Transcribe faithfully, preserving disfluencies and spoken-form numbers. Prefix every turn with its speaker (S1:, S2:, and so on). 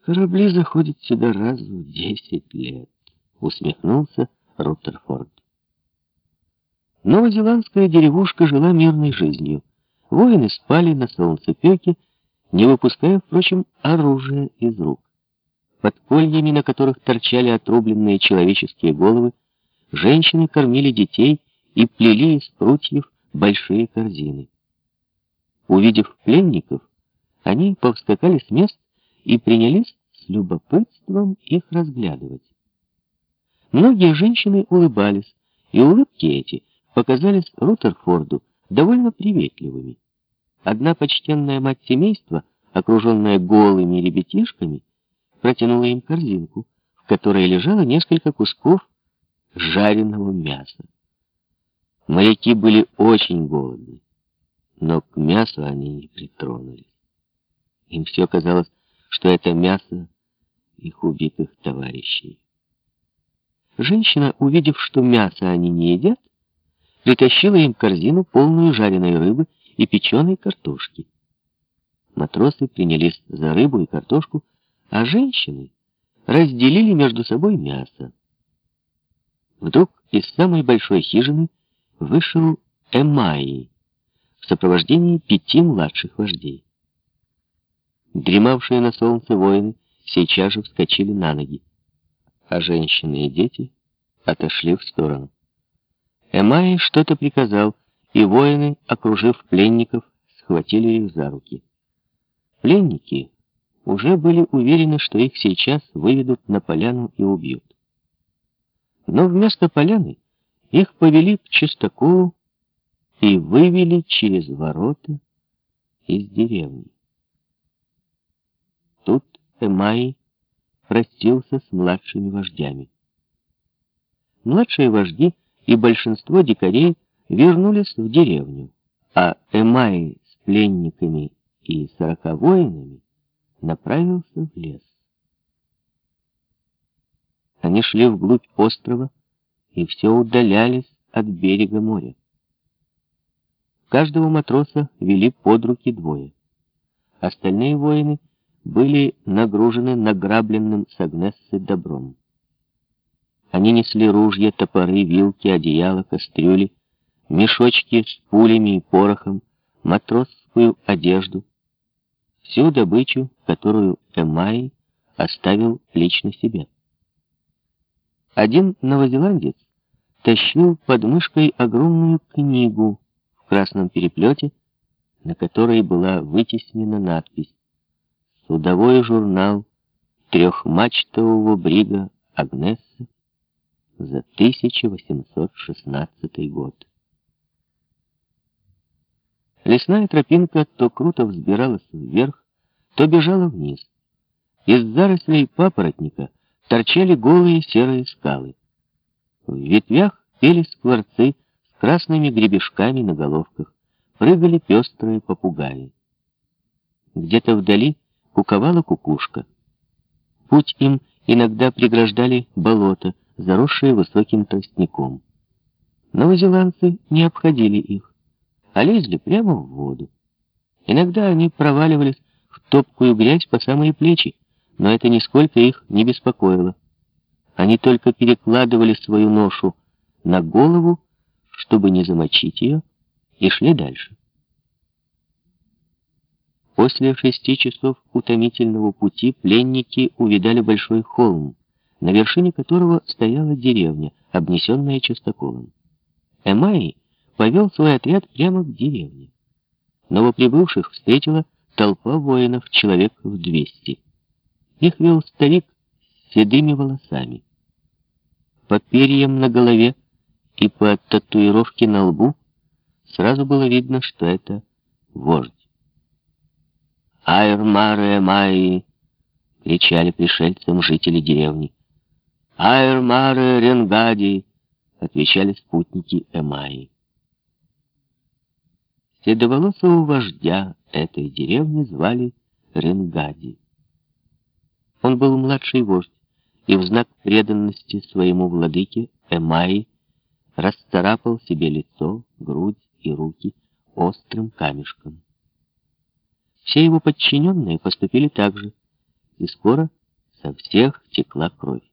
S1: Корабли заходят сюда раз в десять лет, усмехнулся Руттерфорд. Новозеландская деревушка жила мирной жизнью. Воины спали на солнцепёке, не выпуская, впрочем, оружие из рук. Под кольями, на которых торчали отрубленные человеческие головы, женщины кормили детей и плели из прутьев большие корзины. Увидев пленников, они повскакали с мест и принялись с любопытством их разглядывать. Многие женщины улыбались, и улыбки эти показались Руттерфорду довольно приветливыми. Одна почтенная мать семейства, окруженная голыми ребятишками, протянула им корзинку, в которой лежало несколько кусков жареного мяса. Моряки были очень голодны, но к мясу они не притронулись. Им все казалось, что это мясо их убитых товарищей. Женщина, увидев, что мясо они не едят, притащила им корзину, полную жареной рыбы и печеной картошки. Матросы принялись за рыбу и картошку, а женщины разделили между собой мясо. Вдруг из самой большой хижины вышел Эмайи в сопровождении пяти младших вождей. Дремавшие на солнце воины сейчас же вскочили на ноги, а женщины и дети отошли в сторону. Эмайи что-то приказал, и воины, окружив пленников, схватили их за руки. Пленники уже были уверены, что их сейчас выведут на поляну и убьют. Но вместо поляны их повели к чистоколу и вывели через ворота из деревни. Тут Эмайи простился с младшими вождями. Младшие вожди и большинство дикарей вернулись в деревню, а Эмайи с пленниками и сорока воинами направился в лес. Они шли вглубь острова и все удалялись от берега моря. Каждого матроса вели под руки двое. Остальные воины были нагружены награбленным с Агнессы добром. Они несли ружья, топоры, вилки, одеяла, кастрюли, мешочки с пулями и порохом, матросскую одежду, всю добычу, которую Эмайи оставил лично себе. Один новозеландец тащил под мышкой огромную книгу в красном переплете, на которой была вытеснена надпись «Судовой журнал трехмачтового брига Агнессы за тысяча восемьсот шестнадцатый год». Лесная тропинка то круто взбиралась вверх, то бежала вниз. Из зарослей папоротника торчали голые серые скалы. В ветвях пели скворцы с красными гребешками на головках, прыгали пестрые попугаи. Где-то вдали куковала кукушка. Путь им иногда преграждали болота, заросшие высоким тростником. Новозеландцы не обходили их, а лезли прямо в воду. Иногда они проваливались в топкую грязь по самые плечи, но это нисколько их не беспокоило. Они только перекладывали свою ношу на голову, чтобы не замочить ее, и шли дальше. После шести часов утомительного пути пленники увидали большой холм, на вершине которого стояла деревня, обнесенная частоколом. Эмайи повел свой отряд прямо к деревне. Новоприбывших встретила толпа воинов, человек в двести. Их вел старик с седыми волосами. По перьям на голове и по татуировке на лбу сразу было видно, что это вождь. «Айр-маре Эмайи!» — кричали пришельцам жители деревни. «Айр-маре Ренгади!» — отвечали спутники Эмайи. Седоволосого вождя этой деревни звали Ренгади. Он был младший вождь, и в знак преданности своему владыке Эмайи расцарапал себе лицо, грудь и руки острым камешком. Все его подчиненные поступили так же, и скоро со всех текла кровь.